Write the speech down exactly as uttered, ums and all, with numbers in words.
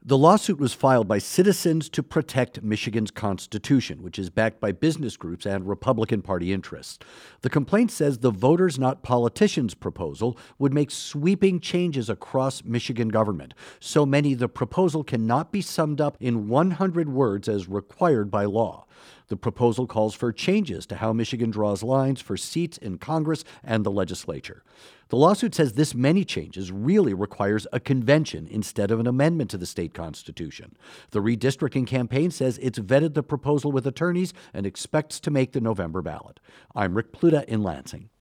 The lawsuit was filed by Citizens to Protect Michigan's Constitution, which is backed by business groups and Republican Party interests. The complaint says the Voters Not Politicians proposal would make sweeping changes across Michigan government. So many the proposal cannot be summed up in one hundred words as required by law. The proposal calls for changes to how Michigan draws lines for seats in Congress and the legislature. The lawsuit says this many changes really requires a convention instead of an amendment to the state constitution. The redistricting campaign says it's vetted the proposal with attorneys and expects to make the November ballot. I'm Rick Pluta in Lansing.